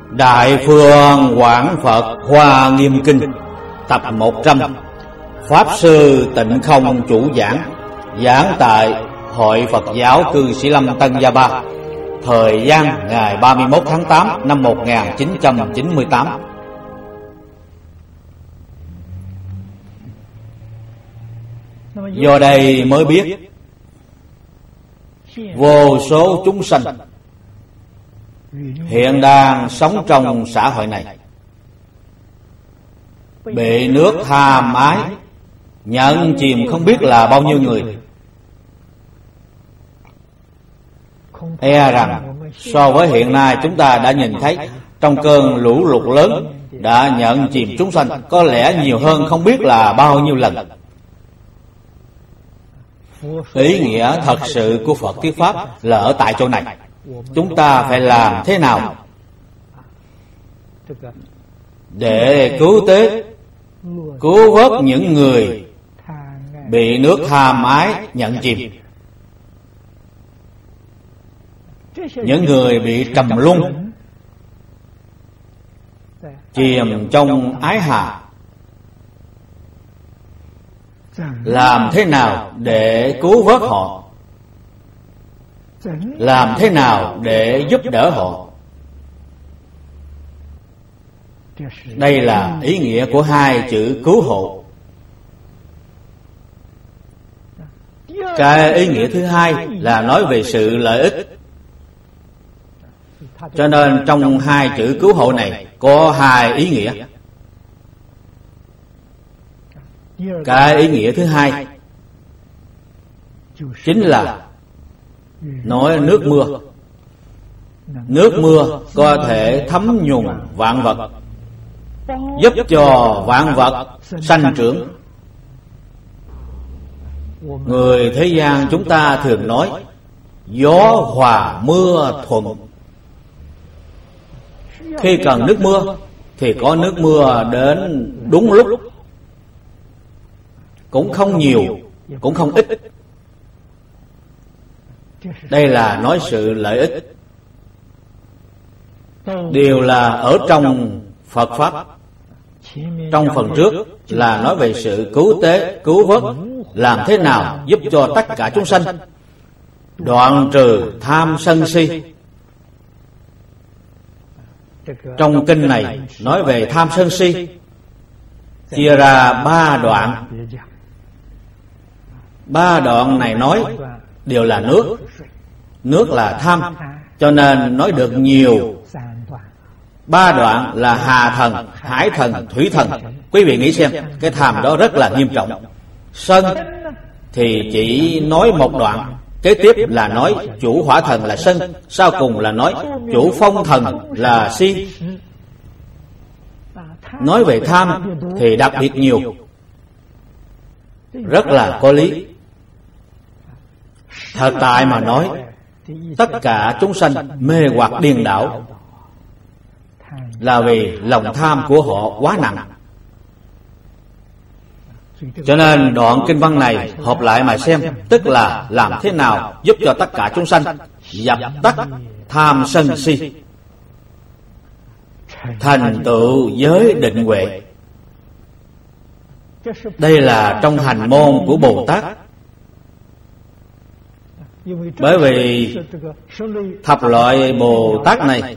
Đại Phương Quảng Phật Hoa Nghiêm Kinh tập 100. Pháp sư Tịnh Không chủ giảng, giảng tại Hội Phật giáo Cư Sĩ Lâm Tân Gia Ba, thời gian ngày 31 tháng 8 năm 1998. Do đây mới biết vô số chúng sanh hiện đang sống trong xã hội này bị nước tham ái nhận chìm không biết là bao nhiêu người. E rằng so với hiện nay chúng ta đã nhìn thấy trong cơn lũ lụt lớn đã nhận chìm chúng sanh có lẽ nhiều hơn không biết là bao nhiêu lần. Ý nghĩa thật sự của Phật thuyết pháp là ở tại chỗ này. Chúng ta phải làm thế nào để cứu tế, cứu vớt những người bị nước tham ái nhận chìm, những người bị trầm luân chìm trong ái hà. Làm thế nào để cứu vớt họ, làm thế nào để giúp đỡ họ. Đây là ý nghĩa của hai chữ cứu hộ. Cái ý nghĩa thứ hai là nói về sự lợi ích. Cho nên trong hai chữ cứu hộ này có hai ý nghĩa. Cái ý nghĩa thứ hai chính là nói nước mưa. Nước mưa có thể thấm nhuần vạn vật, giúp cho vạn vật sanh trưởng. Người thế gian chúng ta thường nói gió hòa mưa thuận. Khi cần nước mưa thì có nước mưa đến đúng lúc, cũng không nhiều, cũng không ít. Đây là nói sự lợi ích. Đều là ở trong Phật Pháp. Trong phần trước là nói về sự cứu tế, cứu vớt, làm thế nào giúp cho tất cả chúng sanh đoạn trừ tham sân si. Trong kinh này nói về tham sân si chia ra 3 đoạn. 3 đoạn này nói đều là nước. Nước là tham, cho nên nói được nhiều. 3 đoạn là hà thần, hải thần, thủy thần. Quý vị nghĩ xem, cái tham đó rất là nghiêm trọng. Sân thì chỉ nói một đoạn, kế tiếp là nói chủ hỏa thần là sân, sau cùng là nói chủ phong thần là si. Nói về tham thì đặc biệt nhiều, rất là có lý. Thật tại mà nói, tất cả chúng sanh mê hoặc điên đảo là vì lòng tham của họ quá nặng. Cho nên đoạn kinh văn này hợp lại mà xem, tức là làm thế nào giúp cho tất cả chúng sanh dập tắt tham sân si, thành tựu giới định huệ. Đây là trong hành môn của Bồ Tát. Bởi vì thập loại Bồ Tát này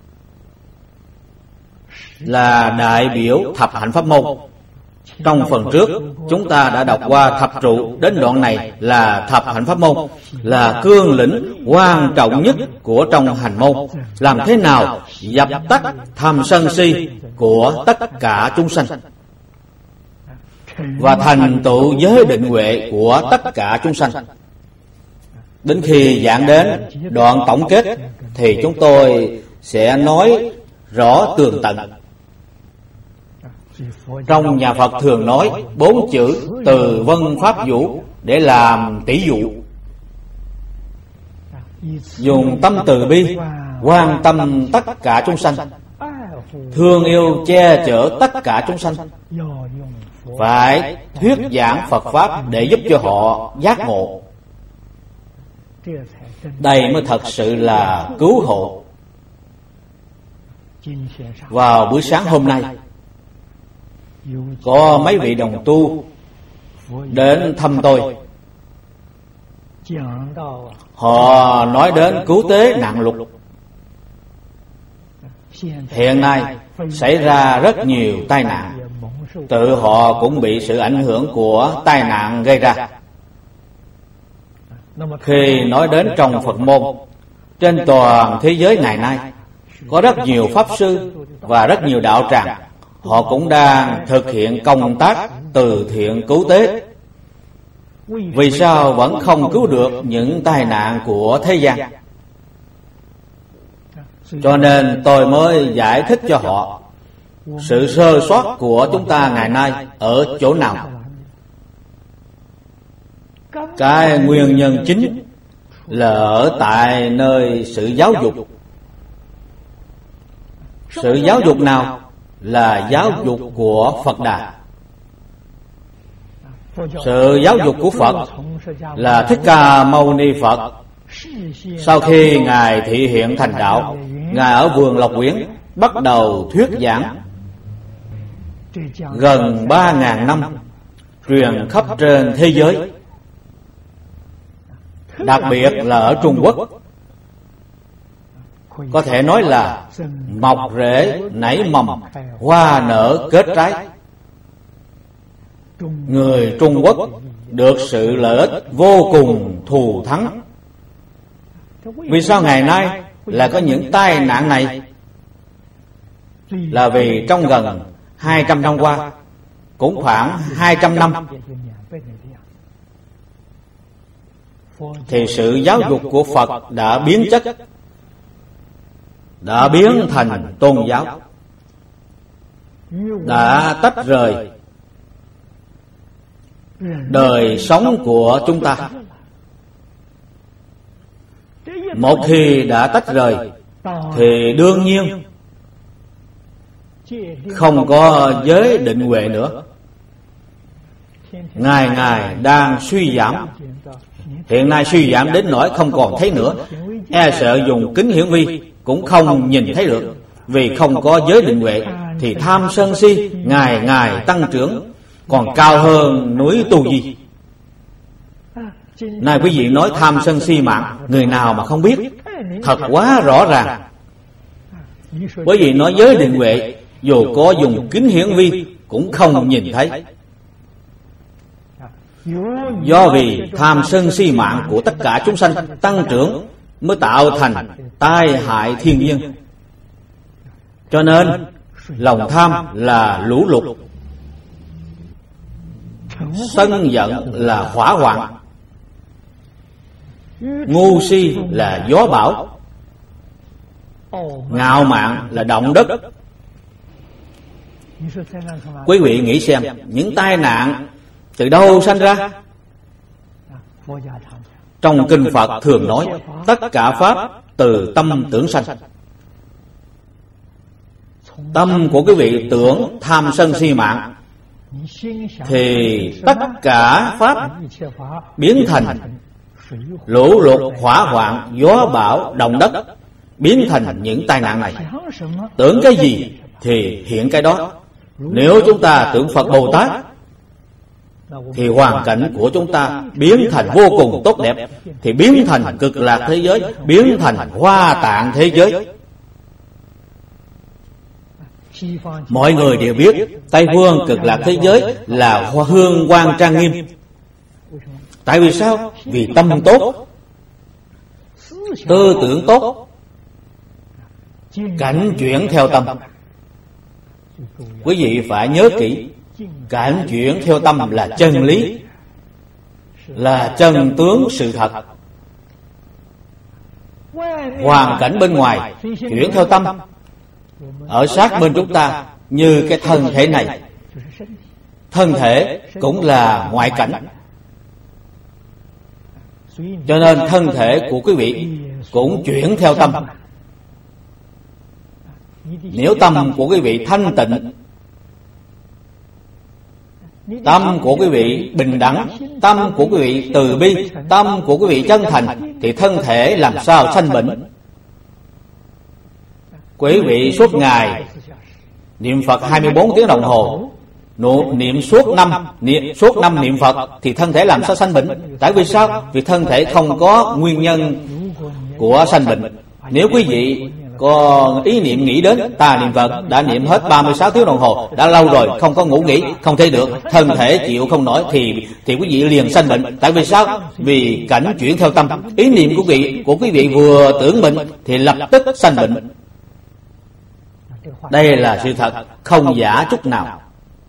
là đại biểu thập hạnh pháp môn. Trong phần trước chúng ta đã đọc qua thập trụ, đến đoạn này là thập hạnh pháp môn, là cương lĩnh quan trọng nhất của trong hành môn. Làm thế nào dập tắt tham sân si của tất cả chúng sanh và thành tựu giới định huệ của tất cả chúng sanh. Đến khi giảng đến đoạn tổng kết thì chúng tôi sẽ nói rõ tường tận. Trong nhà Phật thường nói 4 chữ từ vân pháp vũ để làm tỷ dụ. Dùng tâm từ bi quan tâm tất cả chúng sanh, thương yêu che chở tất cả chúng sanh. Phải thuyết giảng Phật Pháp để giúp cho họ giác ngộ. Đây mới thật sự là cứu hộ. Vào buổi sáng hôm nay, có mấy vị đồng tu đến thăm tôi. Họ nói đến cứu tế nạn lụt. Hiện nay xảy ra rất nhiều tai nạn, tự họ cũng bị sự ảnh hưởng của tai nạn gây ra. Khi nói đến trong Phật môn, trên toàn thế giới ngày nay có rất nhiều pháp sư và rất nhiều đạo tràng, họ cũng đang thực hiện công tác từ thiện cứu tế. Vì sao vẫn không cứu được những tai nạn của thế gian? Cho nên tôi mới giải thích cho họ sự sơ sót của chúng ta ngày nay ở chỗ nào. Cái nguyên nhân chính là ở tại nơi sự giáo dục. Sự giáo dục nào? Là giáo dục của Phật Đà. Sự giáo dục của Phật là Thích Ca Mâu Ni Phật. Sau khi Ngài thị hiện thành đạo, Ngài ở vườn Lộc Quyển bắt đầu thuyết giảng gần 3.000 năm, truyền khắp trên thế giới, đặc biệt là ở Trung Quốc. Có thể nói là mọc rễ nảy mầm, hoa nở kết trái. Người Trung Quốc được sự lợi ích vô cùng thù thắng. Vì sao ngày nay là có những tai nạn này? Là vì trong gần 200 năm qua, cũng khoảng 200 năm, thì sự giáo dục của Phật đã biến chất, đã biến thành tôn giáo, đã tách rời đời sống của chúng ta. Một khi đã tách rời thì đương nhiên không có giới định huệ nữa. Ngày ngày đang suy giảm. Hiện nay suy giảm đến nỗi không còn thấy nữa. E sợ dùng kính hiển vi cũng không nhìn thấy được. Vì không có giới định huệ thì tham sân si ngày ngày tăng trưởng, còn cao hơn núi Tu Di. Này quý vị nói tham sân si mạng, người nào mà không biết? Thật quá rõ ràng. Quý vị nói giới định huệ, dù có dùng kính hiển vi cũng không nhìn thấy. Do vì tham sân si mạng của tất cả chúng sanh tăng trưởng mới tạo thành tai hại thiên nhiên. Cho nên lòng tham là lũ lụt, sân giận là hỏa hoạn, ngu si là gió bão, ngạo mạn là động đất. Quý vị nghĩ xem, những tai nạn từ đâu sanh ra? Trong kinh Phật thường nói tất cả pháp từ tâm tưởng sanh. Tâm của quý vị tưởng tham sân si mạng thì tất cả pháp biến thành lũ lụt, hỏa hoạn, gió bão, động đất, biến thành những tai nạn này. Tưởng cái gì thì hiện cái đó. Nếu chúng ta tưởng Phật Bồ Tát thì hoàn cảnh của chúng ta biến thành vô cùng tốt đẹp, thì biến thành cực lạc thế giới, biến thành Hoa Tạng thế giới. Mọi người đều biết Tây phương cực lạc thế giới là hương quang trang nghiêm. Tại vì sao? Vì tâm tốt, tư tưởng tốt, cảnh chuyển theo tâm. Quý vị phải nhớ kỹ, cảnh chuyển theo tâm là chân lý, là chân tướng sự thật. Hoàn cảnh bên ngoài chuyển theo tâm, ở sát bên chúng ta như cái thân thể này. Thân thể cũng là ngoại cảnh. Cho nên thân thể của quý vị cũng chuyển theo tâm. Nếu tâm của quý vị thanh tịnh, tâm của quý vị bình đẳng, tâm của quý vị từ bi, tâm của quý vị chân thành, thì thân thể làm sao sanh bệnh? Quý vị suốt ngày niệm Phật 24 tiếng đồng hồ, niệm suốt năm niệm Phật, thì thân thể làm sao sanh bệnh? Tại vì sao? Vì thân thể không có nguyên nhân của sanh bệnh. Nếu quý vị có ý niệm nghĩ đến ta niệm Phật, đã niệm hết 36 tiếng đồng hồ, đã lâu rồi, không có ngủ nghỉ, không thể được, thân thể chịu không nổi, thì quý vị liền sanh bệnh. Tại vì sao? Vì cảnh chuyển theo tâm. Ý niệm của quý vị vừa tưởng bệnh thì lập tức sanh bệnh. Đây là sự thật, không giả chút nào.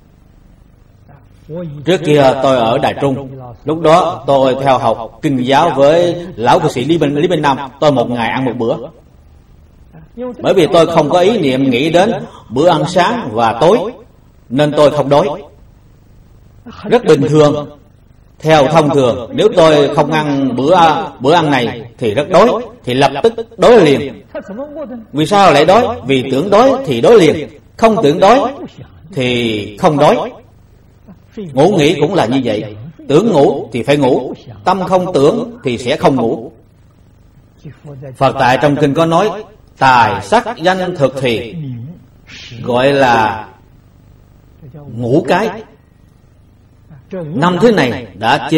Trước kia tôi ở Đài Trung, lúc đó tôi theo học kinh giáo với lão cư sĩ Lý Minh Nam. Tôi một ngày ăn một bữa, bởi vì tôi không có ý niệm nghĩ đến bữa ăn sáng và tối, nên tôi không đói. Rất bình thường. Theo thông thường, nếu tôi không ăn bữa ăn này thì rất đói, thì lập tức đói liền. Vì sao lại đói? Vì tưởng đói thì đói liền, không tưởng đói thì không đói. Ngủ nghỉ cũng là như vậy. Tưởng ngủ thì phải ngủ, tâm không tưởng thì sẽ không ngủ. Phật tại trong kinh có nói tài sắc danh thực thì, gọi là ngũ cái. Năm thứ này đã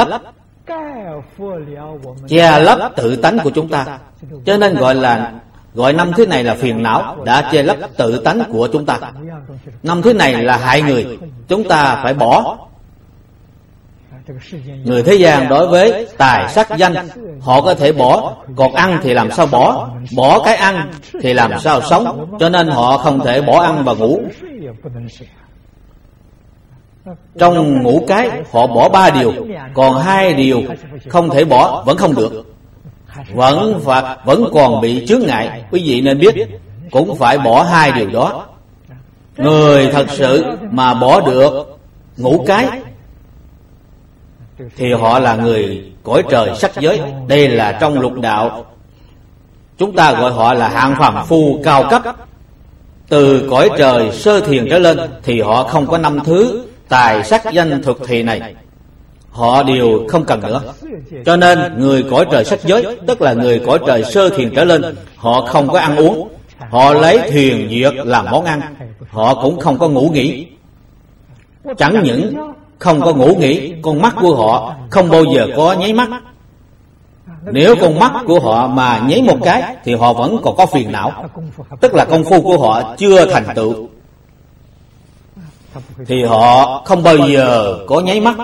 che lấp tự tánh của chúng ta, cho nên gọi năm thứ này là phiền não, đã che lấp tự tánh của chúng ta. Năm thứ này là hại người, chúng ta phải bỏ. Người thế gian đối với tài sắc danh họ có thể bỏ, còn ăn thì làm sao bỏ? Bỏ cái ăn thì làm sao sống? Cho nên họ không thể bỏ ăn và ngủ. Trong ngũ cái họ bỏ 3 điều, còn 2 điều không thể bỏ, vẫn không được, vẫn còn bị chướng ngại. Quý vị nên biết, cũng phải bỏ 2 điều đó. Người thật sự mà bỏ được ngũ cái thì họ là người cõi trời sắc giới. Đây là trong lục đạo, chúng ta gọi họ là hạng phàm phu cao cấp. Từ cõi trời sơ thiền trở lên thì họ không có 5 thứ tài sắc danh thực thì này, họ đều không cần nữa. Cho nên người cõi trời sắc giới, tức là người cõi trời sơ thiền trở lên, họ không có ăn uống, họ lấy thuyền duyệt làm món ăn, họ cũng không có ngủ nghỉ. Chẳng những không có ngủ nghỉ, con mắt của họ không bao giờ có nháy mắt. Nếu con mắt của họ mà nháy một cái thì họ vẫn còn có phiền não, tức là công phu của họ chưa thành tựu, thì họ không bao giờ có nháy mắt.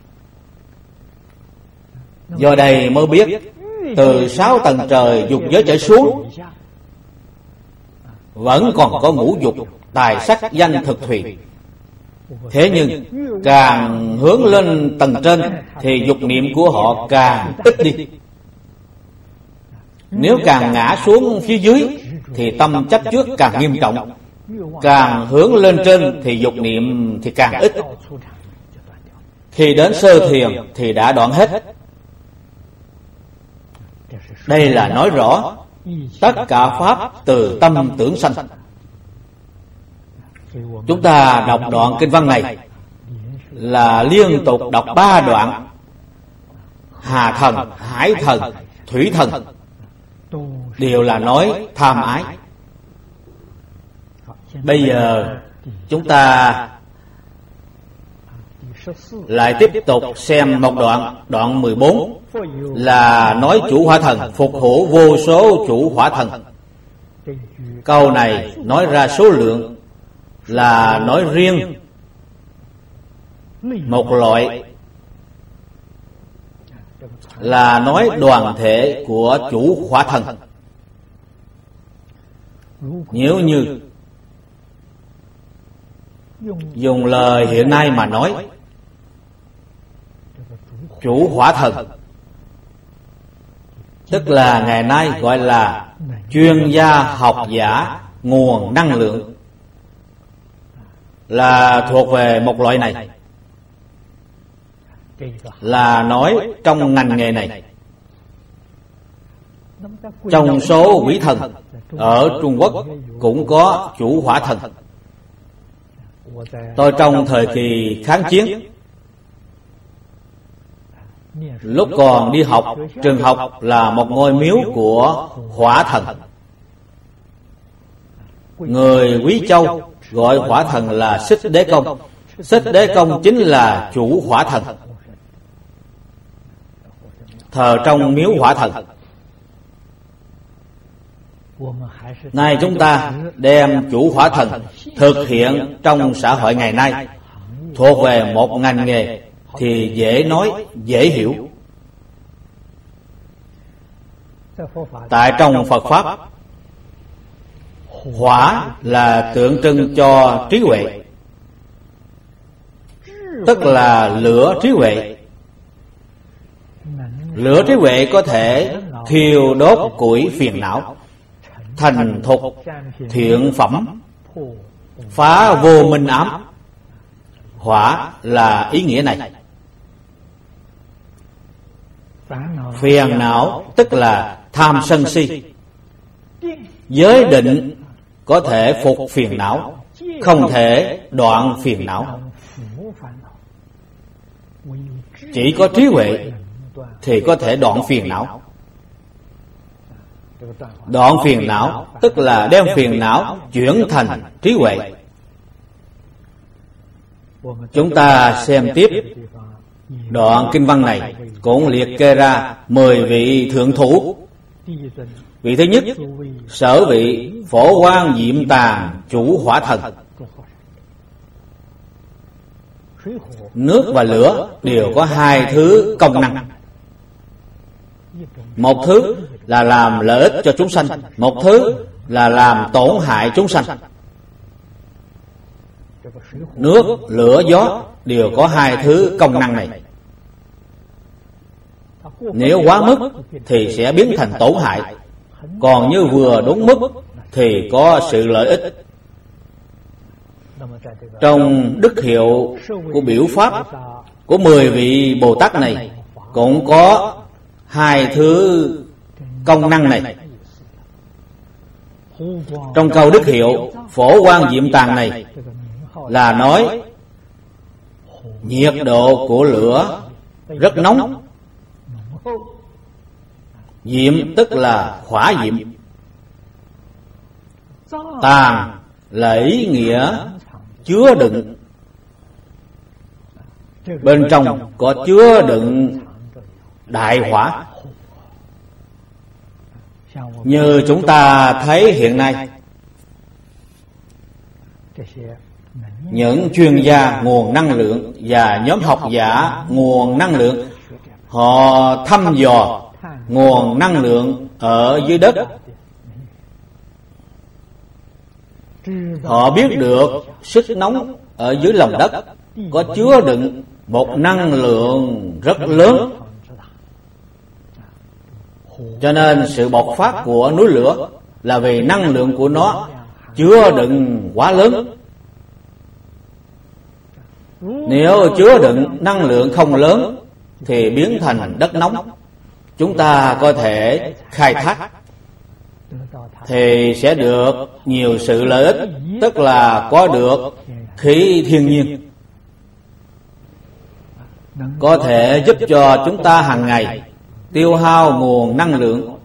Do đây mới biết, từ 6 tầng trời dục giới trở xuống vẫn còn có ngũ dục tài sắc danh thực thùy. Thế nhưng càng hướng lên tầng trên thì dục niệm của họ càng ít đi. Nếu càng ngã xuống phía dưới thì tâm chấp trước càng nghiêm trọng. Càng hướng lên trên thì dục niệm thì càng ít. Khi đến sơ thiền thì đã đoạn hết. Đây là nói rõ tất cả pháp từ tâm tưởng sanh. Chúng ta đọc đoạn kinh văn này là liên tục đọc 3 đoạn. Hà thần, hải thần, thủy thần đều là nói tham ái. Bây giờ chúng ta lại tiếp tục xem một đoạn 14 là nói chủ hỏa thần phục hữu vô số chủ hỏa thần. Câu này nói ra số lượng là nói riêng một loại, là nói đoàn thể của chủ hỏa thần. Nếu như dùng lời hiện nay mà nói, chủ hỏa thần tức là ngày nay gọi là chuyên gia học giả nguồn năng lượng, là thuộc về một loại này, là nói trong ngành nghề này. Trong số quỷ thần ở Trung Quốc cũng có chủ hỏa thần. Tôi trong thời kỳ kháng chiến, lúc còn đi học, trường học là một ngôi miếu của hỏa thần. Người Quý Châu gọi hỏa thần là Xích Đế Công. Xích Đế Công chính là chủ hỏa thần, thờ trong miếu hỏa thần. Nay chúng ta đem chủ hỏa thần thực hiện trong xã hội ngày nay, thuộc về một ngành nghề thì dễ nói, dễ hiểu. Tại trong Phật Pháp, hỏa là tượng trưng cho trí huệ, tức là lửa trí huệ. Lửa trí huệ có thể thiêu đốt củi phiền não, thành thục thiện phẩm, phá vô minh ám. Hỏa là ý nghĩa này. Phiền não tức là tham sân si. Giới định có thể phục phiền não, không thể đoạn phiền não. Chỉ có trí huệ thì có thể đoạn phiền não. Đoạn phiền não tức là đem phiền não chuyển thành trí huệ. Chúng ta xem tiếp đoạn kinh văn này cũng liệt kê ra 10 vị thượng thủ. Vị thứ nhất, Sở Vị Phổ Quang Diệm Tàng chủ hỏa thần. Nước và lửa đều có hai thứ công năng. Một thứ là làm lợi ích cho chúng sanh, một thứ là làm tổn hại chúng sanh. Nước, lửa, gió đều có hai thứ công năng này. Nếu quá mức thì sẽ biến thành tổn hại, còn như vừa đúng mức thì có sự lợi ích. Trong đức hiệu của biểu pháp của 10 vị Bồ Tát này cũng có hai thứ công năng này. Trong câu đức hiệu Phổ Quang Diệm Tàng này là nói nhiệt độ của lửa rất nóng. Diệm tức là hỏa diệm. Tàng là ý nghĩa chứa đựng. Bên trong có chứa đựng đại hỏa. Như chúng ta thấy hiện nay, những chuyên gia nguồn năng lượng và nhóm học giả nguồn năng lượng, họ thăm dò nguồn năng lượng ở dưới đất. Họ biết được sức nóng ở dưới lòng đất có chứa đựng một năng lượng rất lớn. Cho nên sự bộc phát của núi lửa là vì năng lượng của nó chứa đựng quá lớn. Nếu chứa đựng năng lượng không lớn thì biến thành đất nóng. Chúng ta có thể khai thác thì sẽ được nhiều sự lợi ích, tức là có được khí thiên nhiên, có thể giúp cho chúng ta hàng ngày tiêu hao nguồn năng lượng.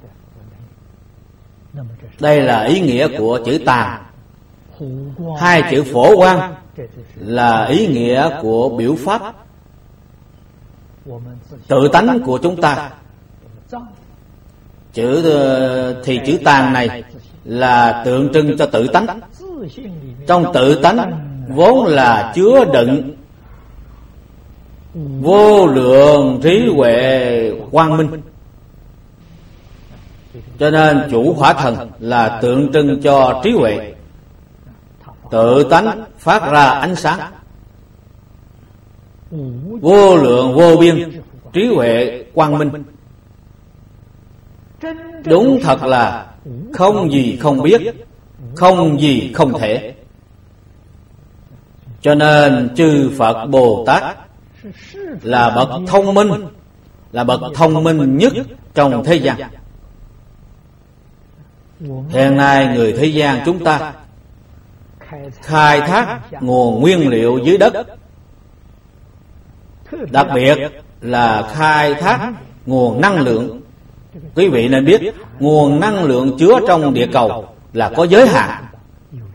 Đây là ý nghĩa của chữ tàng. Hai chữ phổ quang là ý nghĩa của biểu pháp. Tự tánh của chúng ta, chữ tàng này là tượng trưng cho tự tánh. Trong tự tánh vốn là chứa đựng vô lượng trí huệ quang minh. Cho nên chủ hỏa thần là tượng trưng cho trí huệ. Tự tánh phát ra ánh sáng, vô lượng vô biên trí huệ quang minh. Đúng thật là không gì không biết, không gì không thể. Cho nên chư Phật Bồ Tát là bậc thông minh, là bậc thông minh nhất trong thế gian. Hiện nay người thế gian chúng ta khai thác nguồn nguyên liệu dưới đất, đặc biệt là khai thác nguồn năng lượng. Quý vị nên biết nguồn năng lượng chứa trong địa cầu là có giới hạn.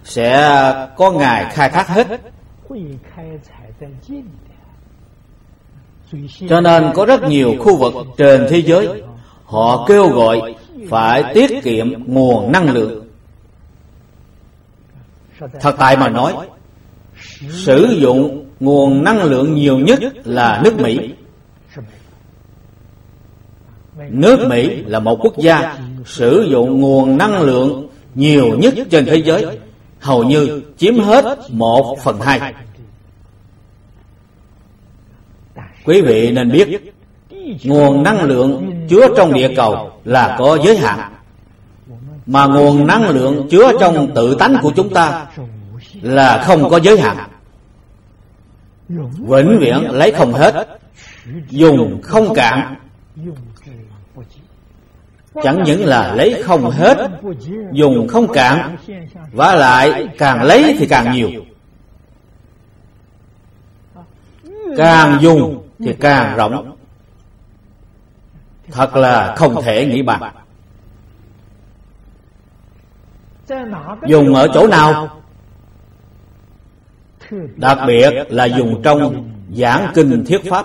sẽ có ngày khai thác hết. Cho nên có rất nhiều khu vực trên thế giới họ kêu gọi phải tiết kiệm nguồn năng lượng. Thật tại mà nói, sử dụng nguồn năng lượng nhiều nhất là nước Mỹ. Nước Mỹ là một quốc gia sử dụng nguồn năng lượng nhiều nhất trên thế giới, hầu như chiếm hết 1/2. Quý vị nên biết, nguồn năng lượng chứa trong địa cầu là có giới hạn, mà nguồn năng lượng chứa trong tự tánh của chúng ta là không có giới hạn. Vĩnh viễn lấy không hết, dùng không cạn. Chẳng những là lấy không hết, dùng không cạn, vả lại càng lấy thì càng nhiều. Càng dùng thì càng rộng. Thật là không thể nghĩ bàn. Dùng ở chỗ nào? Đặc biệt là dùng trong giảng kinh thuyết pháp.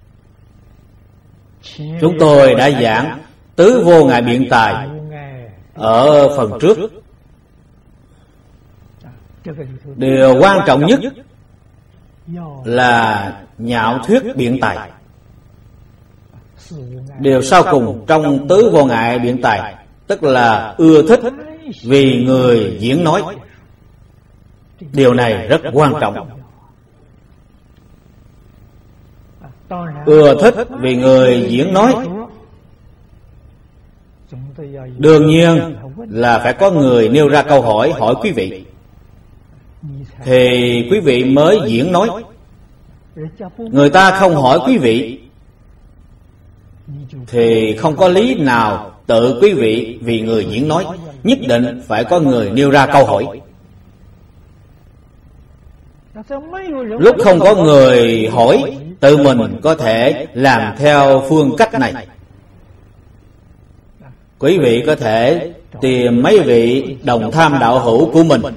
Chúng tôi đã giảng tứ vô ngại biện tài ở phần trước. Điều quan trọng nhất là nhạo thuyết biện tài. Điều sau cùng trong tứ vô ngại biện tài, tức là ưa thích vì người diễn nói. Điều này rất quan trọng. Ưa thích vì người diễn nói, đương nhiên là phải có người nêu ra câu hỏi hỏi quý vị, thì quý vị mới diễn nói. Người ta không hỏi quý vị thì không có lý nào tự quý vị vì người diễn nói. Nhất định phải có người nêu ra câu hỏi. Lúc không có người hỏi, tự mình có thể làm theo phương cách này. Quý vị có thể tìm mấy vị đồng tham đạo hữu của mình.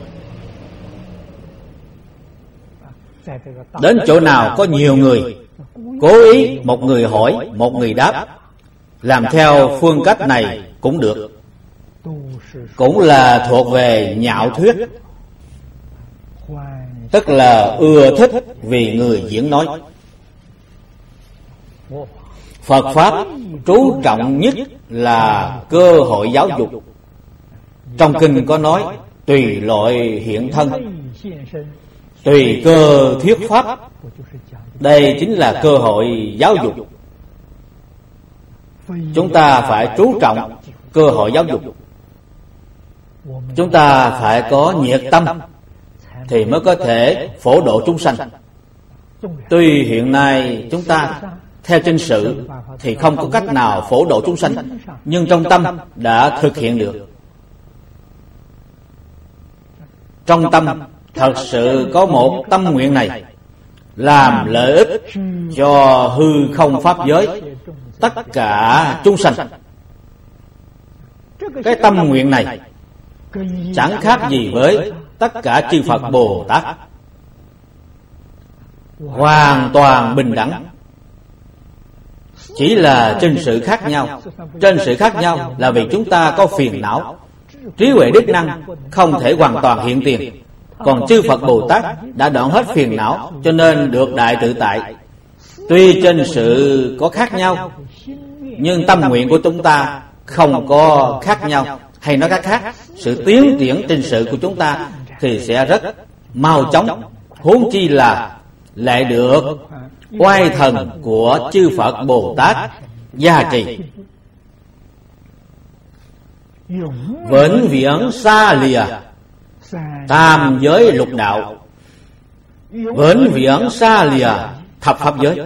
Đến chỗ nào có nhiều người, cố ý một người hỏi, một người đáp, làm theo phương cách này cũng được. Cũng là thuộc về nhạo thuyết, tức là ưa thích vì người diễn nói. Phật Pháp chú trọng nhất là cơ hội giáo dục. Trong kinh có nói tùy loại hiện thân, tùy cơ thuyết pháp. Đây chính là cơ hội giáo dục. Chúng ta phải chú trọng cơ hội giáo dục. Chúng ta phải có nhiệt tâm thì mới có thể phổ độ chúng sanh. Tuy hiện nay chúng ta theo chân sự thì không có cách nào phổ độ chúng sanh, nhưng trong tâm đã thực hiện được. Trong tâm thật sự có một tâm nguyện này, làm lợi ích cho hư không pháp giới, tất cả chúng sanh. Cái tâm nguyện này chẳng khác gì với tất cả chư Phật Bồ Tát, hoàn toàn bình đẳng. Chỉ là trên sự khác nhau. Trên sự khác nhau là vì chúng ta có phiền não, trí huệ đức năng không thể hoàn toàn hiện tiền. Còn chư Phật Bồ Tát đã đoạn hết phiền não, cho nên được đại tự tại. Tuy trên sự có khác nhau, nhưng tâm nguyện của chúng ta không có khác nhau. Hay nói cách khác, sự tiến triển trên sự của chúng ta thì sẽ rất mau chóng. Huống chi là lại được oai thần của chư Phật Bồ Tát gia trì. Vĩnh viễn xa lìa tam giới lục đạo, vĩnh viễn xa lìa thập pháp giới,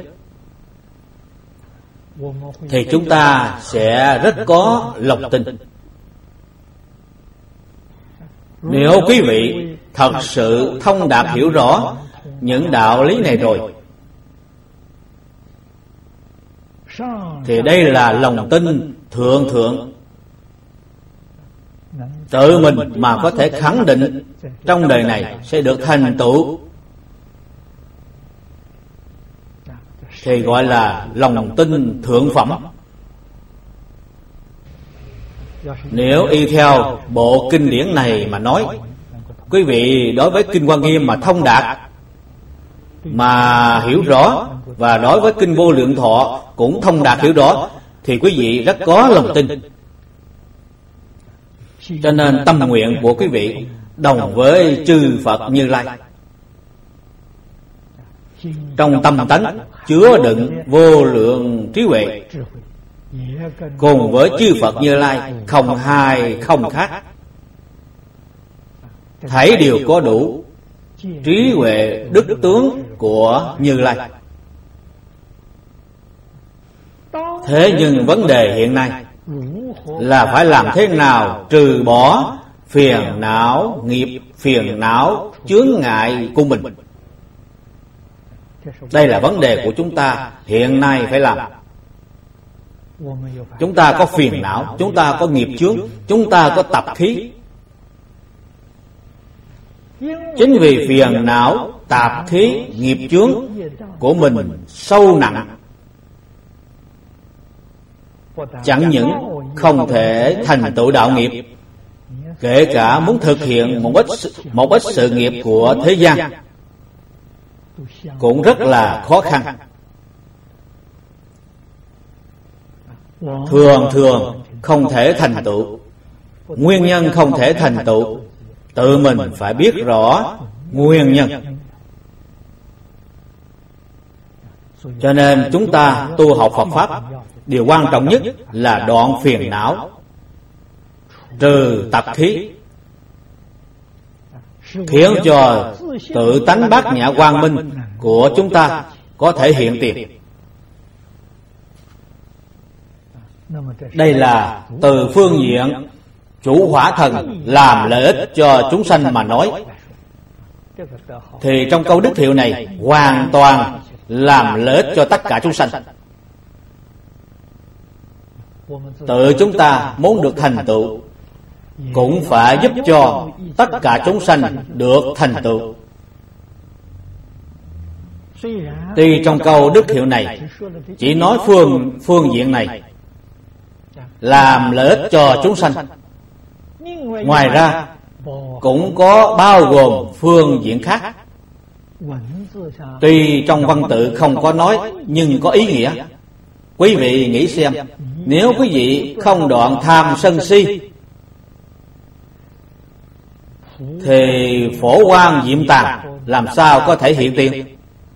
thì chúng ta sẽ rất có lòng tin. Nếu quý vị thật sự thông đạt hiểu rõ những đạo lý này rồi, thì đây là lòng tin thượng thượng, tự mình mà có thể khẳng định trong đời này sẽ được thành tựu thì gọi là lòng tin thượng phẩm. Nếu y theo bộ kinh điển này mà nói, quý vị đối với kinh Hoa Nghiêm mà thông đạt, mà hiểu rõ, và đối với kinh Vô Lượng Thọ cũng thông đạt hiểu rõ, thì quý vị rất có lòng tin. Cho nên tâm nguyện của quý vị đồng với chư Phật Như Lai. Trong tâm tánh chứa đựng vô lượng trí huệ, cùng với chư Phật Như Lai không hai không khác, thảy đều có đủ trí huệ đức tướng của Như Lai. Thế nhưng vấn đề hiện nay là phải làm thế nào trừ bỏ phiền não nghiệp, phiền não chướng ngại của mình. Đây là vấn đề của chúng ta hiện nay phải làm. Chúng ta có phiền não, chúng ta có nghiệp chướng, chúng ta có tập khí. Chính vì phiền não, tạp khí, nghiệp chướng của mình sâu nặng, chẳng những không thể thành tựu đạo nghiệp, kể cả muốn thực hiện một ít sự nghiệp của thế gian cũng rất là khó khăn. Thường không thể thành tựu. Nguyên nhân không thể thành tựu, tự mình phải biết rõ nguyên nhân. Cho nên chúng ta tu học Phật Pháp, điều quan trọng nhất là đoạn phiền não, trừ tập khí, khiến cho tự tánh bát nhã quang minh của chúng ta có thể hiện tiền. Đây là từ phương diện chủ hỏa thần làm lợi ích cho chúng sanh mà nói, thì trong câu đức hiệu này hoàn toàn làm lợi ích cho tất cả chúng sanh. Tự chúng ta muốn được thành tựu cũng phải giúp cho tất cả chúng sanh được thành tựu. Tuy trong câu đức hiệu này chỉ nói phương diện này, làm lợi ích cho chúng sanh, ngoài ra cũng có bao gồm phương diện khác. Tuy trong văn tự không có nói, nhưng có ý nghĩa. Quý vị nghĩ xem, nếu quý vị không đoạn tham sân si, thì phổ quang diệm tàng làm sao có thể hiện tiền?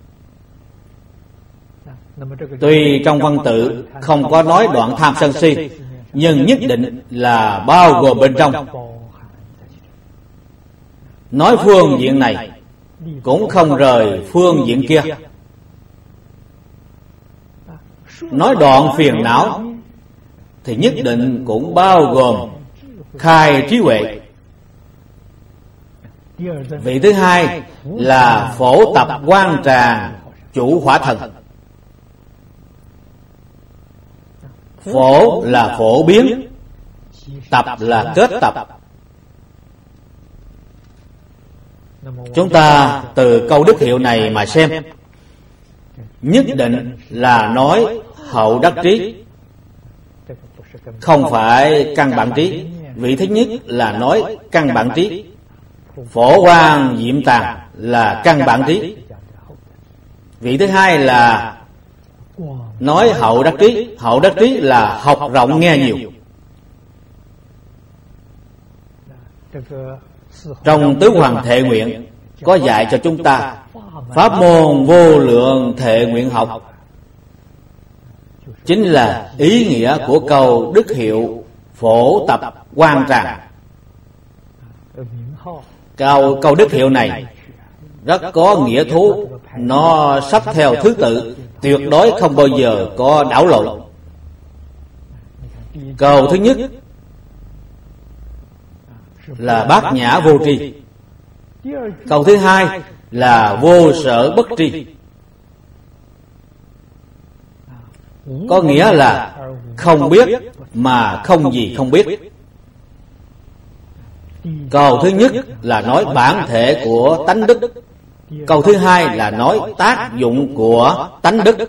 Tuy trong văn tự không có nói đoạn tham sân si, nhưng nhất định là bao gồm bên trong. Nói phương diện này cũng không rời phương diện kia. Nói đoạn phiền não thì nhất định cũng bao gồm khai trí huệ. Vị thứ hai là phổ tập quan tràng chủ hỏa thần. Phổ là phổ biến, tập là kết tập. Chúng ta từ câu đức hiệu này mà xem, nhất định là nói hậu đắc trí, không phải căn bản trí. Vị thứ nhất là nói căn bản trí, phổ quang diệm tàng là căn bản trí. Vị thứ hai là nói hậu đắc trí. Hậu đắc trí là học rộng nghe nhiều. Trong Tứ Hoàng Thệ Nguyện có dạy cho chúng ta pháp môn vô lượng thệ nguyện học, chính là ý nghĩa của câu đức hiệu phổ tập quan tràng. Câu đức hiệu này rất có nghĩa thú, nó sắp theo thứ tự, tuyệt đối không bao giờ có đảo lộn. Câu thứ nhất là bát nhã vô tri. Câu thứ hai là vô sở bất tri. Có nghĩa là không biết mà không gì không biết. Câu thứ nhất là nói bản thể của tánh đức. Câu thứ hai là nói tác dụng của tánh đức.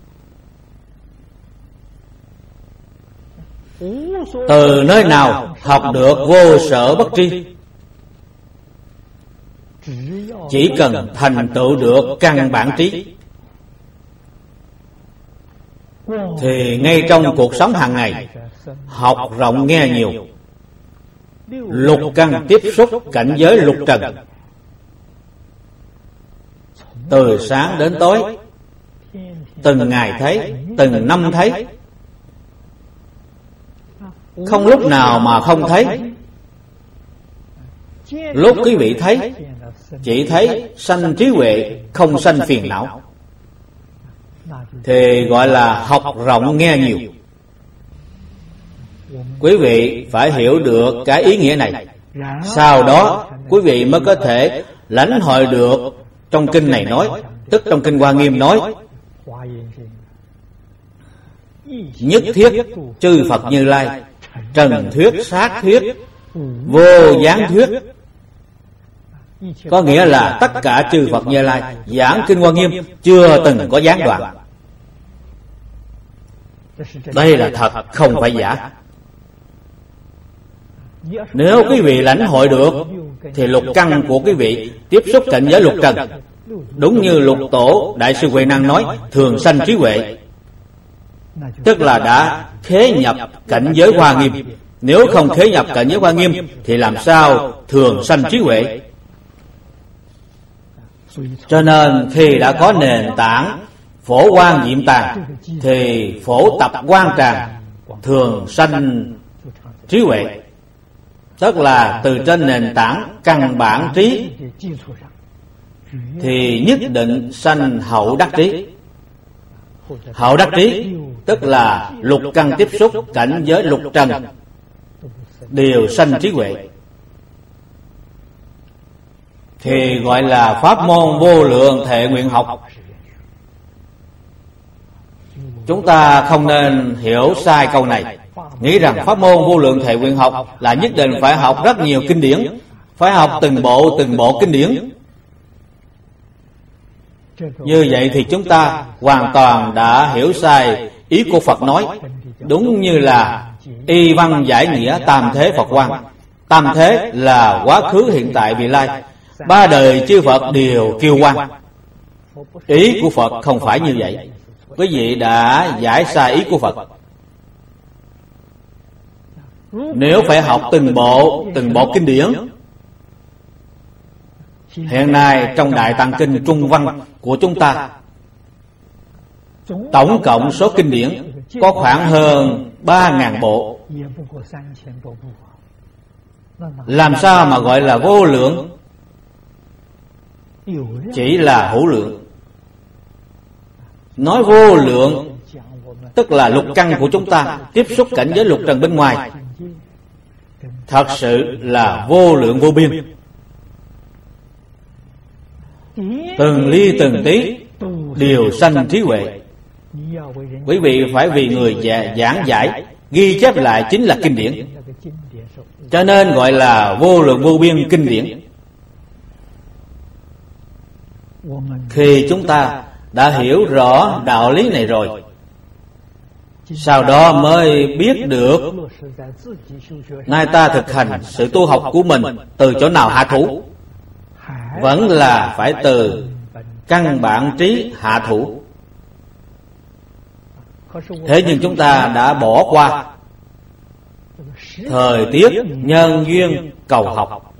Từ nơi nào học được vô sở bất tri? Chỉ cần thành tựu được căn bản trí thì ngay trong cuộc sống hàng ngày, học rộng nghe nhiều, lục căn tiếp xúc cảnh giới lục trần, từ sáng đến tối, từng ngày thấy, từng năm thấy, không lúc nào mà không thấy. Lúc quý vị thấy, chỉ thấy sanh trí huệ, không sanh phiền não, thì gọi là học rộng nghe nhiều. Quý vị phải hiểu được cái ý nghĩa này, sau đó quý vị mới có thể lãnh hội được trong kinh này nói, tức trong kinh Hoa Nghiêm nói nhất thiết chư Phật Như Lai, trần thuyết, sát thuyết, vô gián thuyết. Có nghĩa là tất cả chư Phật Như Lai giảng kinh Hoa Nghiêm chưa từng có gián đoạn. Đây là thật, không phải giả. Nếu quý vị lãnh hội được thì lục căn của quý vị tiếp xúc cảnh giới lục trần, đúng như Lục Tổ Đại sư Huệ Năng nói, thường sanh trí huệ, tức là đã khế nhập cảnh giới Hoa Nghiêm. Nếu không khế nhập cảnh giới Hoa Nghiêm thì làm sao thường sanh trí huệ? Cho nên khi đã có nền tảng phổ quang diệm tàng thì phổ tập quang tràng, thường sanh trí huệ, tức là từ trên nền tảng căn bản trí thì nhất định sanh hậu đắc trí. Hậu đắc trí tức là lục căn tiếp xúc cảnh giới lục trần đều sanh trí huệ, thì gọi là pháp môn vô lượng thệ nguyện học. Chúng ta không nên hiểu sai câu này, nghĩ rằng pháp môn vô lượng thệ nguyện học là nhất định phải học rất nhiều kinh điển, phải học từng bộ kinh điển. Như vậy thì chúng ta hoàn toàn đã hiểu sai ý của Phật nói. Đúng như là y văn giải nghĩa tam thế Phật quang. Tam thế là quá khứ, hiện tại, vị lai. Ba đời chư Phật đều kiêu quang. Ý của Phật không phải như vậy. Quý vị đã giải sai ý của Phật. Nếu phải học từng bộ kinh điển, hiện nay trong Đại Tạng Kinh Trung Văn của chúng ta, tổng cộng số kinh điển có khoảng hơn 3.000 bộ. Làm sao mà gọi là vô lượng? Chỉ là hữu lượng. Nói vô lượng tức là lục căn của chúng ta tiếp xúc cảnh giới lục trần bên ngoài, thật sự là vô lượng vô biên. Từng ly từng tí đều sanh trí huệ. Quý vị phải vì người giảng giải ghi chép lại chính là kinh điển, cho nên gọi là vô lượng vô biên kinh điển. Khi chúng ta đã hiểu rõ đạo lý này rồi, sau đó mới biết được nay ta thực hành sự tu học của mình từ chỗ nào hạ thủ. Vẫn là phải từ căn bản trí hạ thủ. Thế nhưng chúng ta đã bỏ qua thời tiết nhân duyên cầu học.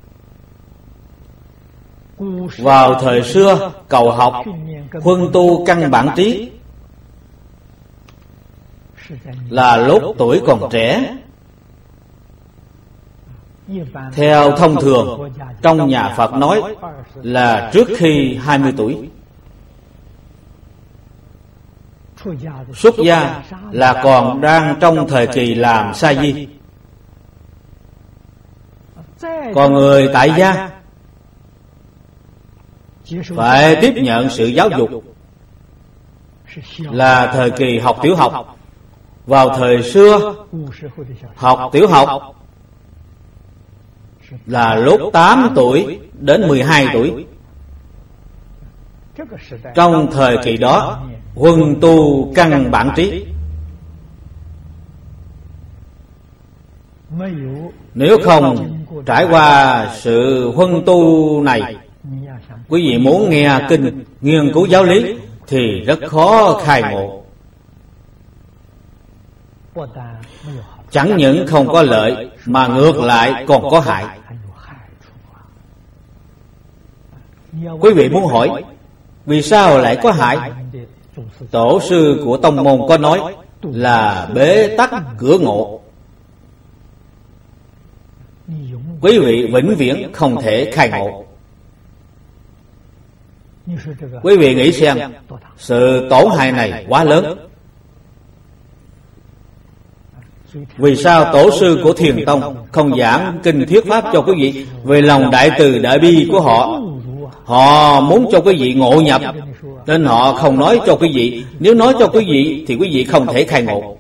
Vào thời xưa cầu học huân tu căn bản trí là lúc tuổi còn trẻ. Theo thông thường trong nhà Phật nói là trước khi 20 tuổi. Xuất gia là còn đang trong thời kỳ làm sa di. Còn người tại gia phải tiếp nhận sự giáo dục là thời kỳ học tiểu học. Vào thời xưa học tiểu học là lúc 8 tuổi đến 12 tuổi. Trong thời kỳ đó, huân tu căn bản trí. Nếu không trải qua sự huân tu này, quý vị muốn nghe kinh, nghiên cứu giáo lý thì rất khó khai ngộ. Chẳng những không có lợi mà ngược lại còn có hại. Quý vị muốn hỏi vì sao lại có hại? Tổ sư của tông môn có nói là bế tắc cửa ngộ. Quý vị vĩnh viễn không thể khai ngộ. Quý vị nghĩ xem, sự tổn hại này quá lớn. Vì sao tổ sư của Thiền Tông không giảng kinh thuyết pháp cho quý vị về lòng đại từ đại bi của họ? Họ muốn cho quý vị ngộ nhập, nên họ không nói cho quý vị. Nếu nói cho quý vị thì quý vị không thể khai ngộ.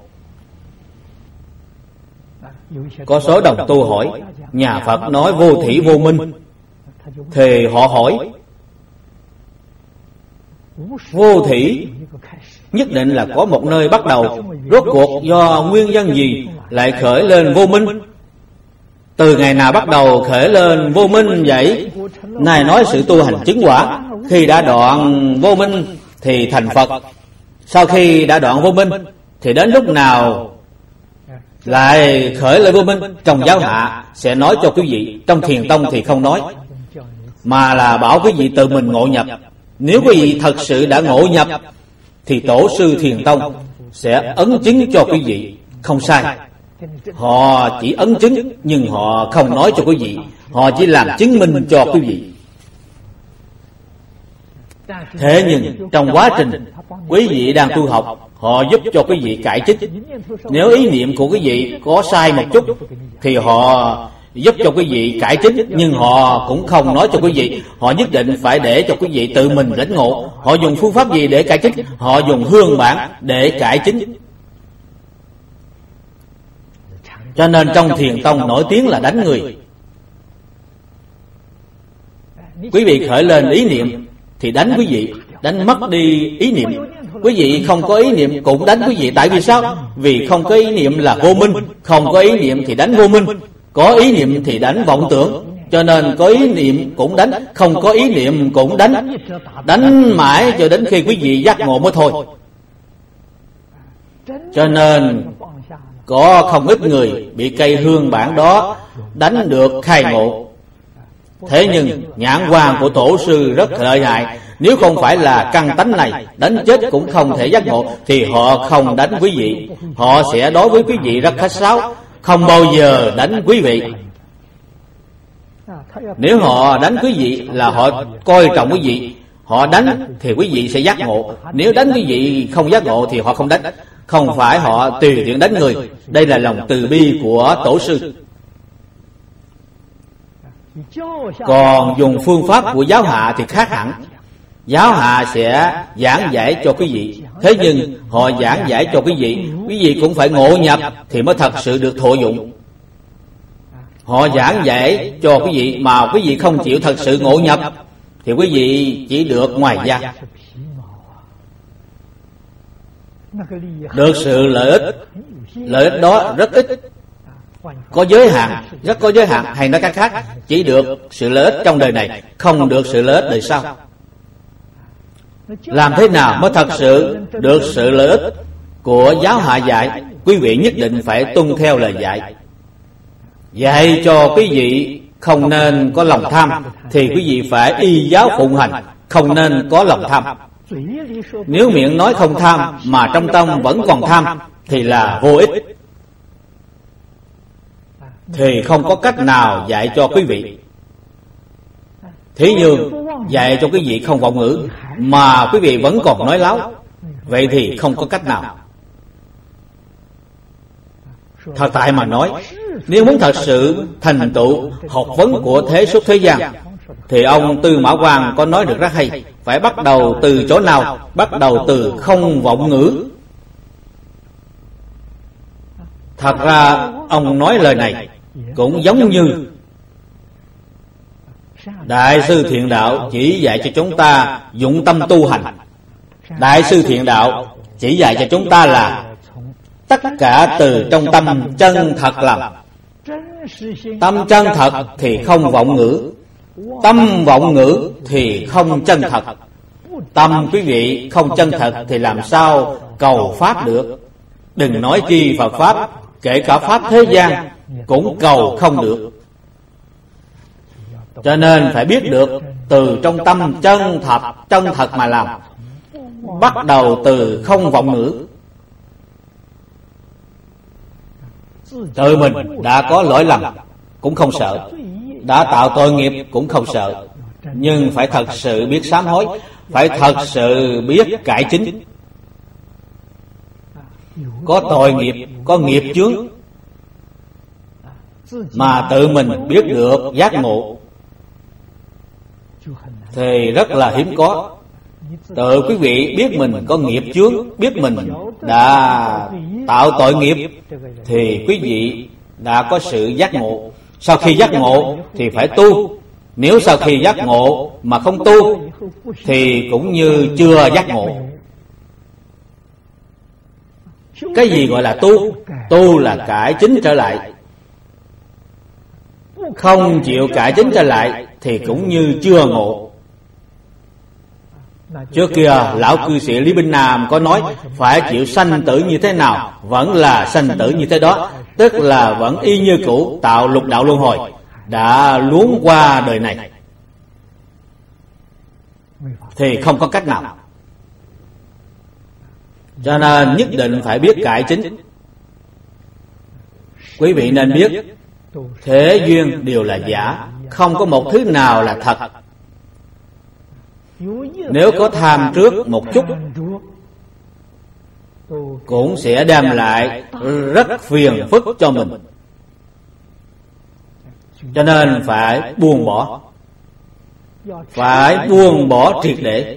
Có số đồng tu hỏi nhà Phật nói vô thủy vô minh, thì họ hỏi vô thủy nhất định là có một nơi bắt đầu, rốt cuộc do nguyên nhân gì lại khởi lên vô minh? Từ ngày nào bắt đầu khởi lên vô minh vậy? Này nói sự tu hành chứng quả, khi đã đoạn vô minh thì thành Phật. Sau khi đã đoạn vô minh thì đến lúc nào lại khởi lên vô minh? Trong giáo hạ sẽ nói cho quý vị, trong Thiền Tông thì không nói, mà là bảo quý vị tự mình ngộ nhập. Nếu quý vị thật sự đã ngộ nhập thì tổ sư Thiền Tông sẽ ấn chứng cho quý vị, không sai. Họ chỉ ấn chứng nhưng họ không nói cho quý vị, họ chỉ làm chứng minh cho quý vị. Thế nhưng trong quá trình quý vị đang tu học, họ giúp cho quý vị cải chính. Nếu ý niệm của quý vị có sai một chút thì họ giúp cho quý vị cải chính, nhưng họ cũng không nói cho quý vị. Họ nhất định phải để cho quý vị tự mình lãnh ngộ. Họ dùng phương pháp gì để cải chính? Họ dùng hương bản để cải chính. Cho nên trong Thiền Tông nổi tiếng là đánh người. Quý vị khởi lên ý niệm thì đánh quý vị, đánh mất đi ý niệm. Quý vị không có ý niệm cũng đánh quý vị. Tại vì sao? Vì không có ý niệm là vô minh, không có ý niệm thì đánh vô minh. Có ý niệm thì đánh vọng tưởng. Cho nên có ý niệm cũng đánh, không có ý niệm cũng đánh. Đánh mãi cho đến khi quý vị giác ngộ mới thôi. Cho nên có không ít người bị cây hương bản đó đánh được khai ngộ. Thế nhưng nhãn quan của tổ sư rất lợi hại. Nếu không phải là căn tánh này, đánh chết cũng không thể giác ngộ, thì họ không đánh quý vị. Họ sẽ đối với quý vị rất khách sáo, không bao giờ đánh quý vị. Nếu họ đánh quý vị là họ coi trọng quý vị. Họ đánh thì quý vị sẽ giác ngộ. Nếu đánh quý vị không giác ngộ thì họ không đánh. Không phải họ tùy tiện đánh người. Đây là lòng từ bi của tổ sư. Còn dùng phương pháp của giáo hạ thì khác hẳn. Giáo hạ sẽ giảng giải cho quý vị. Thế nhưng họ giảng giải cho quý vị cũng phải ngộ nhập thì mới thật sự được thụ dụng. Họ giảng giải cho quý vị mà quý vị không chịu thật sự ngộ nhập thì quý vị chỉ được ngoài da. Được sự lợi ích đó rất ít, có giới hạn, rất có giới hạn. Hay nói cách khác, chỉ được sự lợi ích trong đời này, không được sự lợi ích đời sau. Làm thế nào mới thật sự được sự lợi ích của giáo hạ dạy? Quý vị nhất định phải tuân theo lời dạy. Dạy cho quý vị không nên có lòng tham thì quý vị phải y giáo phụng hành, không nên có lòng tham. Nếu miệng nói không tham mà trong tâm vẫn còn tham thì là vô ích, thì không có cách nào dạy cho quý vị. Thí như dạy cho quý vị không vọng ngữ mà quý vị vẫn còn nói láo, vậy thì không có cách nào. Thật tại mà nói, nếu muốn thật sự thành tựu học vấn của thế xuất thế gian thì ông Tư Mã Quang có nói được rất hay. Phải bắt đầu từ chỗ nào? Bắt đầu từ không vọng ngữ. Thật ra ông nói lời này cũng giống như Đại sư Thiện Đạo chỉ dạy cho chúng ta dụng tâm tu hành. Đại sư Thiện Đạo chỉ dạy cho chúng ta là tất cả từ trong tâm chân thật làm. Tâm chân thật thì không vọng ngữ, tâm vọng ngữ thì không chân thật. Tâm quý vị không chân thật thì làm sao cầu Pháp được. Đừng nói chi Phật Pháp, kể cả Pháp thế gian cũng cầu không được. Cho nên phải biết được từ trong tâm chân thật mà làm. Bắt đầu từ không vọng ngữ. Tự mình đã có lỗi lầm cũng không sợ, đã tạo tội nghiệp cũng không sợ. Nhưng phải thật sự biết sám hối, phải thật sự biết cải chính. Có tội nghiệp, có nghiệp chướng mà tự mình biết được giác ngộ thì rất là hiếm có. Tự quý vị biết mình có nghiệp chướng, biết mình đã tạo tội nghiệp thì quý vị đã có sự giác ngộ. Sau khi giác ngộ thì phải tu. Nếu sau khi giác ngộ mà không tu thì cũng như chưa giác ngộ. Cái gì gọi là tu? Tu là cải chính trở lại. Không chịu cải chính trở lại thì cũng như chưa ngộ. Trước kia lão cư sĩ Lý Binh Nam có nói phải chịu sanh tử như thế nào vẫn là sanh tử như thế đó, tức là vẫn y như cũ tạo lục đạo luân hồi, đã luống qua đời này thì không có cách nào. Cho nên nhất định phải biết cải chính. Quý vị nên biết thế duyên đều là giả, không có một thứ nào là thật. Nếu có tham trước một chút cũng sẽ đem lại rất phiền phức cho mình. Cho nên phải buông bỏ, phải buông bỏ triệt để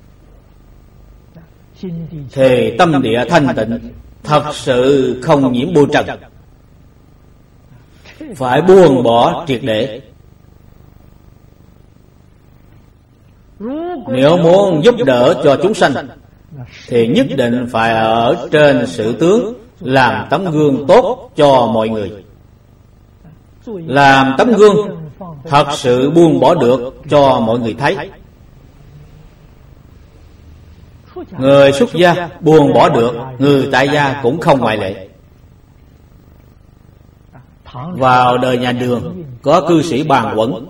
thì tâm địa thanh tịnh, thật sự không nhiễm bụi trần. Phải buông bỏ triệt để. Nếu muốn giúp đỡ cho chúng sanh thì nhất định phải ở trên sự tướng, làm tấm gương tốt cho mọi người. Làm tấm gương thật sự buông bỏ được cho mọi người thấy. Người xuất gia buông bỏ được, người tại gia cũng không ngoại lệ. Vào đời nhà Đường có cư sĩ Bàn Quẩn.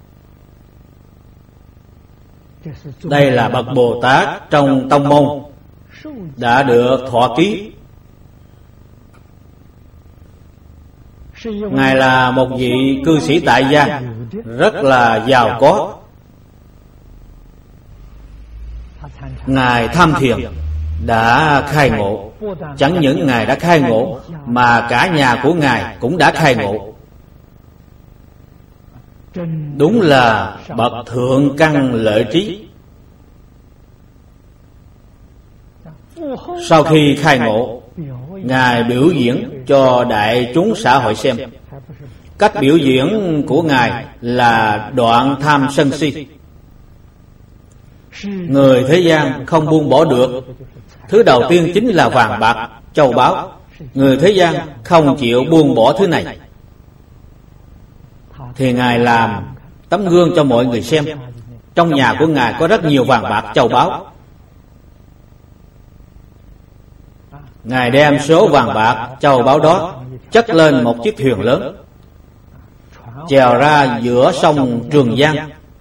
Đây là bậc Bồ Tát trong tông môn, đã được thọ ký. Ngài là một vị cư sĩ tại gia rất là giàu có. Ngài tham thiền đã khai ngộ. Chẳng những Ngài đã khai ngộ mà cả nhà của Ngài cũng đã khai ngộ. Đúng là bậc thượng căn lợi trí. Sau khi khai ngộ, Ngài biểu diễn cho đại chúng xã hội xem. Cách biểu diễn của Ngài là đoạn tham sân si. Người thế gian không buông bỏ được. Thứ đầu tiên chính là vàng bạc, châu báu. Người thế gian không chịu buông bỏ thứ này thì Ngài làm tấm gương cho mọi người xem. Trong nhà của Ngài có rất nhiều vàng bạc, châu báu. Ngài đem số vàng bạc, châu báu đó chất lên một chiếc thuyền lớn, chèo ra giữa sông Trường Giang,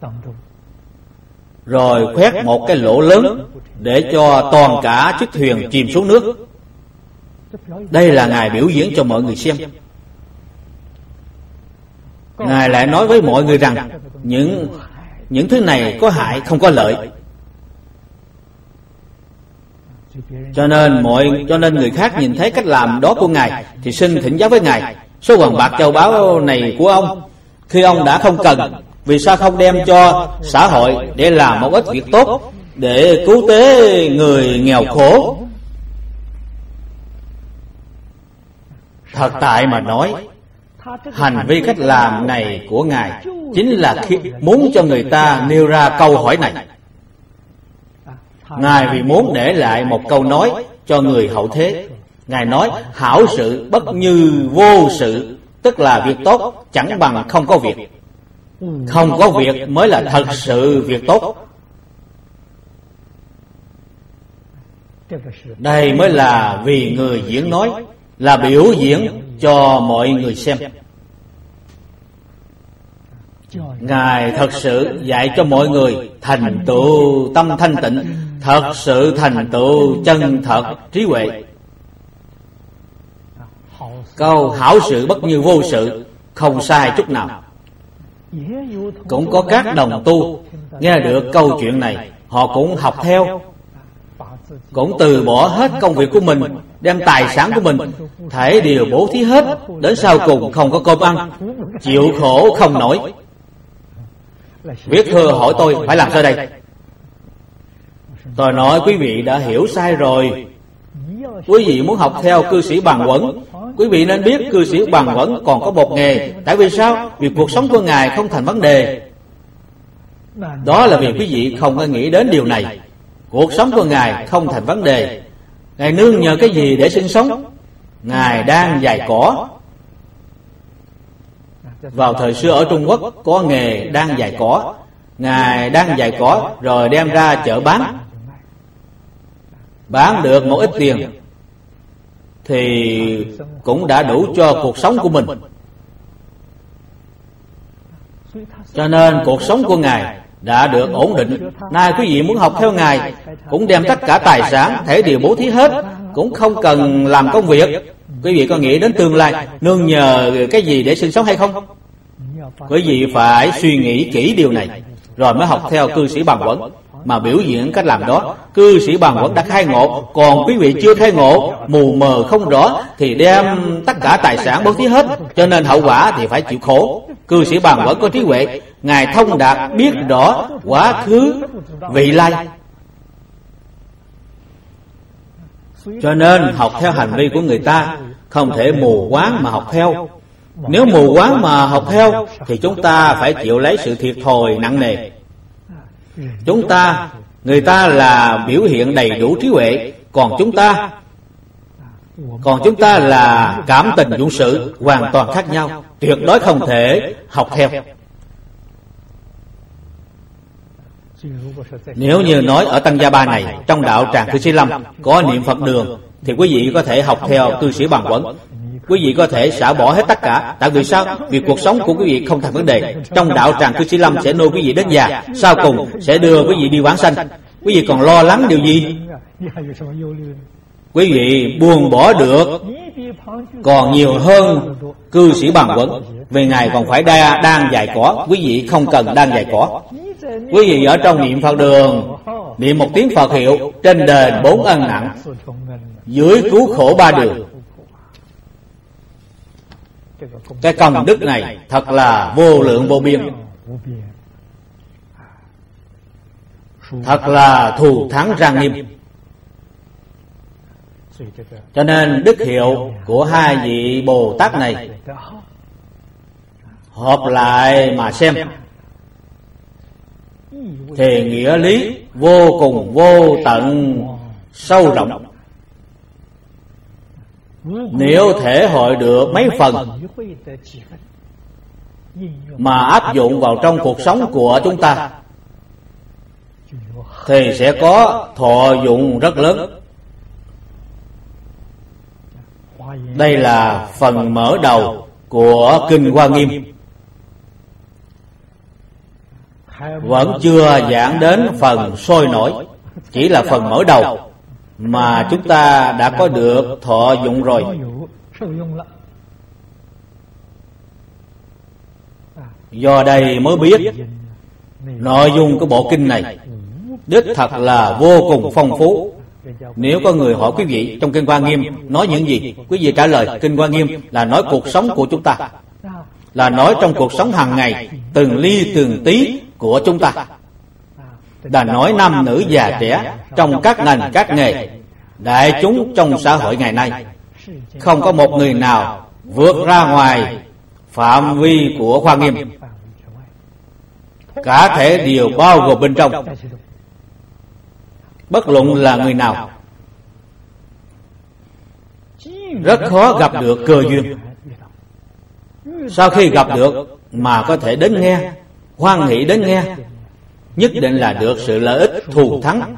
rồi khoét một cái lỗ lớn để cho toàn cả chiếc thuyền chìm xuống nước. Đây là Ngài biểu diễn cho mọi người xem. Ngài lại nói với mọi người rằng những thứ này có hại không có lợi. Cho nên người khác nhìn thấy cách làm đó của Ngài thì xin thỉnh giáo với Ngài. Số vàng bạc châu báu này của ông, khi ông đã không cần, vì sao không đem cho xã hội để làm một ít việc tốt, để cứu tế người nghèo khổ? Thật tại mà nói, Hành vi cách làm này của Ngài chính là muốn cho người ta nêu ra câu hỏi này. Ngài vì muốn để lại một câu nói cho người hậu thế. Ngài nói hảo sự bất như vô sự, tức là việc tốt chẳng bằng không có việc. Không có việc mới là thật sự việc tốt. Đây mới là vì người diễn nói, là biểu diễn cho mọi người xem. Ngài thật sự dạy cho mọi người thành tựu tâm thanh tịnh, thật sự thành tựu chân thật trí huệ. Câu hảo sự bất như vô sự không sai chút nào. Cũng có các đồng tu nghe được câu chuyện này, họ cũng học theo, cũng từ bỏ hết công việc của mình, đem tài sản của mình thể đều bố thí hết, đến sau cùng không có cơm ăn, chịu khổ không nổi. Viết thư hỏi tôi phải làm sao đây? Tôi nói quý vị đã hiểu sai rồi. Quý vị muốn học theo cư sĩ Bằng Quẩn, quý vị nên biết cư sĩ Bằng Quẩn còn có một nghề. Tại vì sao? Vì cuộc sống của Ngài không thành vấn đề. Đó là vì quý vị không có nghĩ đến điều này. Cuộc sống của Ngài không thành vấn đề. Ngài nương nhờ cái gì để sinh sống? Ngài đang dài cỏ. Vào thời xưa ở Trung Quốc có nghề đang dài cỏ. Ngài đang dài cỏ rồi đem ra chợ bán. Bán được một ít tiền thì cũng đã đủ cho cuộc sống của mình. Cho nên cuộc sống của Ngài đã được ổn định. Nay quý vị muốn học theo Ngài, cũng đem tất cả tài sản thể đều bố thí hết, cũng không cần làm công việc. Quý vị có nghĩ đến tương lai nương nhờ cái gì để sinh sống hay không? Quý vị phải suy nghĩ kỹ điều này rồi mới học theo cư sĩ Bằng Quẩn mà biểu diễn cách làm đó. Cư sĩ Bằng Quẩn đã khai ngộ, còn quý vị chưa khai ngộ, mù mờ không rõ thì đem tất cả tài sản bố thí hết, cho nên hậu quả thì phải chịu khổ. Cư sĩ Bằng Quẩn có trí huệ, Ngài thông đạt biết rõ quá khứ vị lai, cho nên học theo hành vi của người ta, không thể mù quáng mà học theo. Nếu mù quáng mà học theo thì chúng ta phải chịu lấy sự thiệt thòi nặng nề. Người ta là biểu hiện đầy đủ trí huệ, còn chúng ta là cảm tình dụng sự, hoàn toàn khác nhau, tuyệt đối không thể học theo. Nếu như nói ở Tăng Gia Ba này, trong đạo Tràng Cư Sĩ Lâm có niệm Phật đường, thì quý vị có thể học theo cư sĩ Bằng Quẩn. Quý vị có thể xả bỏ hết tất cả. Tại vì sao? Vì cuộc sống của quý vị không thành vấn đề. Trong đạo Tràng Cư Sĩ Lâm sẽ nuôi quý vị đến già, sau cùng sẽ đưa quý vị đi vãng sanh. Quý vị còn lo lắng điều gì? Quý vị buông bỏ được còn nhiều hơn cư sĩ Bằng Quẩn, vì Ngài còn phải đang dài cỏ. Quý vị không cần đang dài cỏ. Quý vị ở trong niệm Phật đường, niệm một tiếng Phật hiệu, trên đền 4 ân nặng, dưới cứu khổ 3 đường. Cái công đức này thật là vô lượng vô biên, thật là thù thắng trang nghiêm. Cho nên đức hiệu của hai vị Bồ Tát này hợp lại mà xem thì nghĩa lý vô cùng vô tận sâu rộng. Nếu thể hội được mấy phần mà áp dụng vào trong cuộc sống của chúng ta thì sẽ có thọ dụng rất lớn. Đây là phần mở đầu của Kinh Hoa Nghiêm, vẫn chưa giảng đến phần sôi nổi, chỉ là phần mở đầu mà chúng ta đã có được thọ dụng rồi. Do đây mới biết nội dung của bộ kinh này đích thật là vô cùng phong phú. Nếu có người hỏi quý vị trong Kinh Hoa Nghiêm nói những gì, quý vị trả lời Kinh Hoa Nghiêm là nói cuộc sống của chúng ta, là nói trong cuộc sống hàng ngày, từng ly từng tí của chúng ta, là nói nam nữ già trẻ trong các ngành các nghề, đại chúng trong xã hội ngày nay. Không có một người nào vượt ra ngoài phạm vi của Hoa Nghiêm, cả thể đều bao gồm bên trong, bất luận là người nào. Rất khó gặp được cơ duyên. Sau khi gặp được mà có thể đến nghe, hoan hỷ đến nghe, nhất định là được sự lợi ích thù thắng.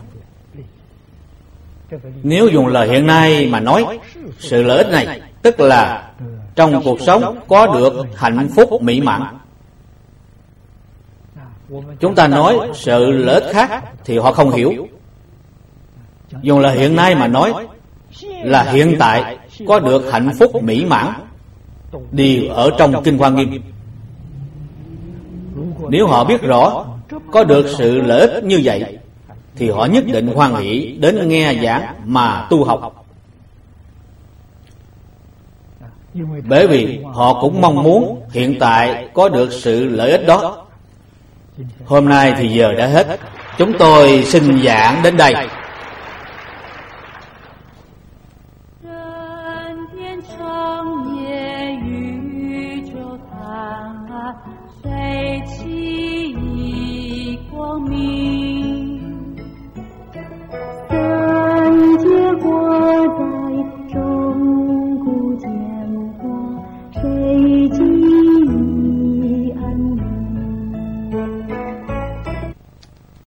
Nếu dùng lời hiện nay mà nói, sự lợi ích này tức là trong cuộc sống có được hạnh phúc mỹ mãn. Chúng ta nói sự lợi ích khác thì họ không hiểu. Dùng lời hiện nay mà nói là hiện tại có được hạnh phúc mỹ mãn, đều ở trong Kinh Hoa Nghiêm. Nếu họ biết rõ có được sự lợi ích như vậy thì họ nhất định hoan hỷ đến nghe giảng mà tu học. Bởi vì họ cũng mong muốn hiện tại có được sự lợi ích đó. Hôm nay thì giờ đã hết, chúng tôi xin giảng đến đây. Hãy subscribe cho kênh Ghiền Mì Gõ Để không bỏ lỡ